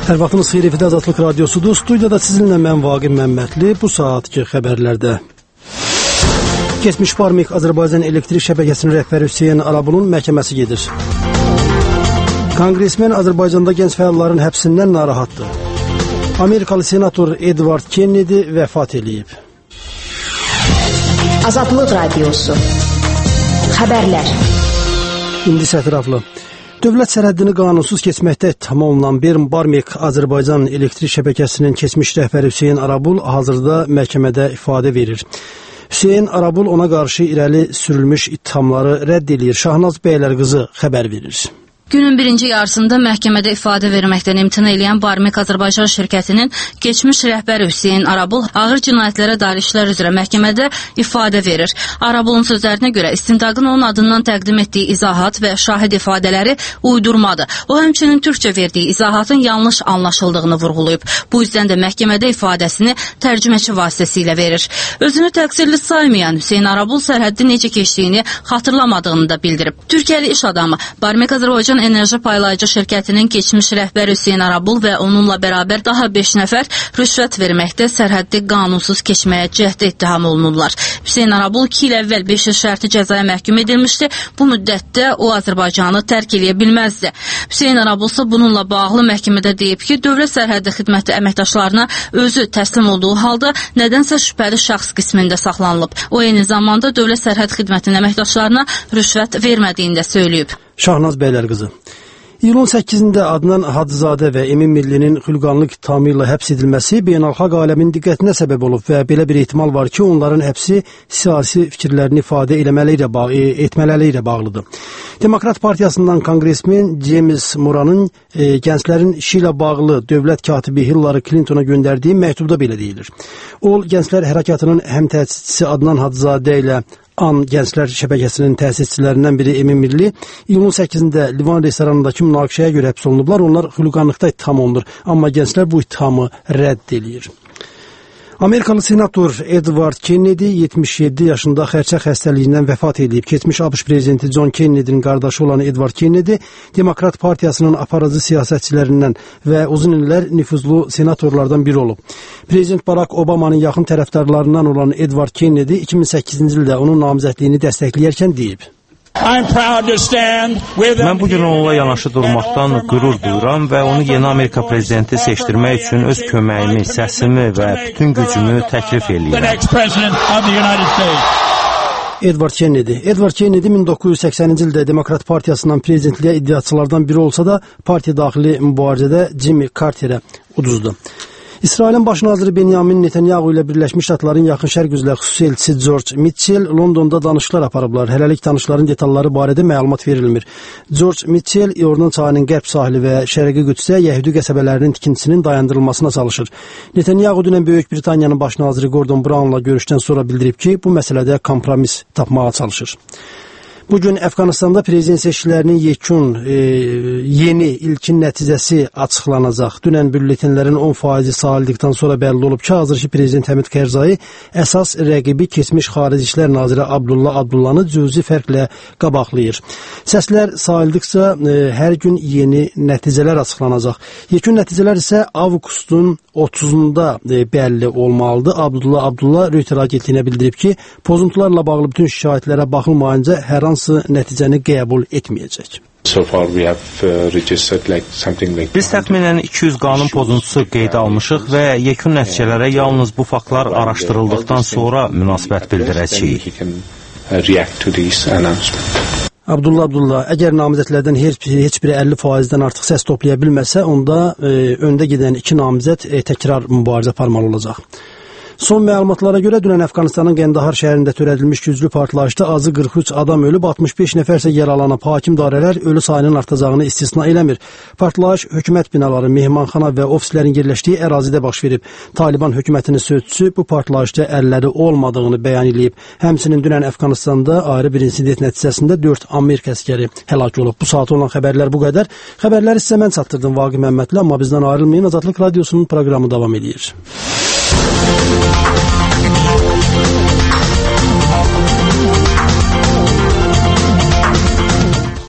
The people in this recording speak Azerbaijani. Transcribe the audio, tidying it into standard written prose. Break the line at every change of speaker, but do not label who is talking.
Hər vaxtınız xeyir, efidə Azadlıq Radyosudur. Studiyada sizinlə mən Vaqif Məmmədli. Bu saatki xəbərlərdə. Keçmiş Barmik Azərbaycan elektrik şəbəkəsinin rəhbəri Hüseyn Arabulun məhkəməsi gedir. Konqresmen Azərbaycanda gənc fəalların həbsindən narahatdır. Amerikalı senator Edward Kennedy vəfat eləyib.
Azadlıq Radyosu. Xəbərlər.
İndi sətiraflı. Dövlət sərhəddini qanunsuz keçməkdə ittiham olunan Barmik Azərbaycan elektrik şəbəkəsinin keçmiş rəhbəri Hüseyn Arabul hazırda məhkəmədə ifadə verir. Hüseyn Arabul ona qarşı irəli sürülmüş ittihamları rədd edir. Şahnaz Bəylərqızı xəbər verir.
Günün birinci yarısında məhkəmədə ifadə verməkdən imtina edən Barmik Azərbaycan şirkətinin keçmiş rəhbəri Hüseyn Arabul ağır cinayətlərə dair işlər üzrə məhkəmədə ifadə verir. Arabulun sözlərinə görə istintaqın onun adından təqdim etdiyi izahat və şahid ifadələri uydurmadır. O həmçinin türkçə verdiyi izahatın yanlış anlaşıldığını vurğulayıb. Bu yüzdən də məhkəmədə ifadəsini tərcüməçi vasitəsilə verir. Özünü təqsirli saymayan Hüseyn Arabul sərhəddi necə keçdiyini xatırlamadığını da bildirib. Türkiyəli iş adamı Barmik Azərbaycan Enerji Paylayıcı şirkətinin keçmiş rəhbəri Hüseyn Arabul və onunla bərabər daha 5 nəfər rüşvət verməkdə sərhəddi qanunsuz keçməyə cəhd ittiham olunurlar. Hüseyn Arabul 2 il əvvəl 5 il şərti cəzaya məhkum edilmişdi. Bu müddətdə o Azərbaycanı tərk edə bilməzdi. Hüseyn Arabul isə bununla bağlı məhkəmədə deyib ki, Dövlət Sərhəddi Xidməti əməkdaşlarına özü təslim olduğu halda nədənsə şübhəli şəxs qismində saxlanılıb. O eyni zamanda Dövlət Sərhəd Xidmətinin əməkdaşlarına rüşvət vermədiyini də söyləyib.
Şahnaz Bəylərqızı. İyulun 8-də Adnan Hacızadə və Emin Millinin xülqanlıq ittihamı ilə həbs edilməsi beynəlxalq aləmin diqqətinə səbəb olub və belə bir ehtimal var ki, onların həbsi siyasi fikirlərini ifadə etmələri ilə bağlıdır. Demokrat Partiyasından konqresmen James Moranın gənclərin işi ilə bağlı dövlət katibi Hillary Clintona göndərdiyi məktubda belə deyilir. O, Gənclər Hərəkatının həm təsisçisi Adnan Hacızadə ilə Gənclər şəbəkəsinin təsisçilərindən biri Emin Milli iyulun 8-də Livan restoranındakı münaqişəyə görə həbs olunublar. Onlar xülqanlıqda ittiham olunur, amma gənclər bu ittihamı rədd edir. Amerikalı senator Edward Kennedy 77 yaşında xərçəng xəstəliyindən vəfat edib. Keçmiş ABŞ prezidenti John Kennedy'nin qardaşı olan Edward Kennedy Demokrat Partiyasının aparıcı siyasətçilərindən və uzun illər nüfuzlu senatorlardan biri olub. Prezident Barack Obama'nın yaxın tərəfdarlarından olan Edward Kennedy 2008-ci ildə onun namizədliyini dəstəkləyərkən deyib.
Mən bugün onunla yanaşı durmaqdan qürur duyuram və onu yeni Amerika prezidenti seçdirmək üçün öz köməyimi, səsimi və bütün gücümü təklif edirəm.
Edward Kennedy 1980-ci ildə Demokrat Partiyasından prezidentliyə iddiaçılardan biri olsa da, partiya daxili mübarizədə Jimmy Carterə uduzdu. İsrailin baş naziri Benjamin Netanyahu ilə Birləşmiş Ştatların Yaxın Şərq üzrə xüsusi elçisi George Mitchell Londonda danışıqlar aparıblar. Hələlik danışıqların detalları barədə məlumat verilmir. George Mitchell Yordan çayının qərb sahili və Şərqi Qüdsdə Yəhudi qəsəbələrinin tikintisinin dayandırılmasına çalışır. Netanyahu dünən Böyük Britaniyanın baş naziri Gordon Brownla görüşdən sonra bildirib ki, bu məsələdə kompromis tapmağa çalışır. Bugün Əfqanistanda prezident seçkilərinin yeni ilkin nəticəsi açıqlanacaq. Dünən bülletenlərin 10% sayıldıqdan sonra bəlli olub ki, hazırki prezident Həmid Karzai əsas rəqibi keçmiş Xarici İşlər naziri Abdullah Abdullanı cüzi fərqlə qabaqlayır. Səslər sayıldıqca hər gün yeni nəticələr açıqlanacaq. Yekun nəticələr isə avqustun 30-unda bəlli olmalıdır. Abdullah Reuters agentliyinə bildirib ki, pozuntularla bağlı bütün şikayətlərə baxılmayınca hər hansı nəticəni qəbul etməyəcək.
Biz təxminən 200 qanun pozuntusu qeydə almışıq və yekun nəticələrə yalnız bu faktlar araşdırıldıqdan sonra münasibət bildirəcəyik.
Abdullah, əgər namizədlərdən heç biri 50%-dən artıq səs toplaya bilməsə, onda öndə gedən 2 namizəd təkrar mübarizə aparmalı olacaq. Son məlumatlara görə dünən Əfqanistanın Qəndahar şəhərində törədilmiş güclü partlayışda azı 43 adam ölüb, 65 nəfər isə yaralanıb. Hakim dairələr ölü sayının artacağını istisna eləmir. Partlayış hökumət binaları, mehmanxana və ofislərin yerləşdiyi ərazidə baş verib. Taliban hökumətinin sözçüsü bu partlayışda əlləri olmadığını bəyan edib. Həmçinin dünən Əfqanistanda ayrı bir insident nəticəsində 4 Amerika əskəri həlak olub. Bu saat olan xəbərlər bu qədər. Xəbərləri sizə mən çatdırdım Vaqif Məmmədli, amma bizdən ayrılmayın. Azadlıq Radyosunun proqramı davam edir.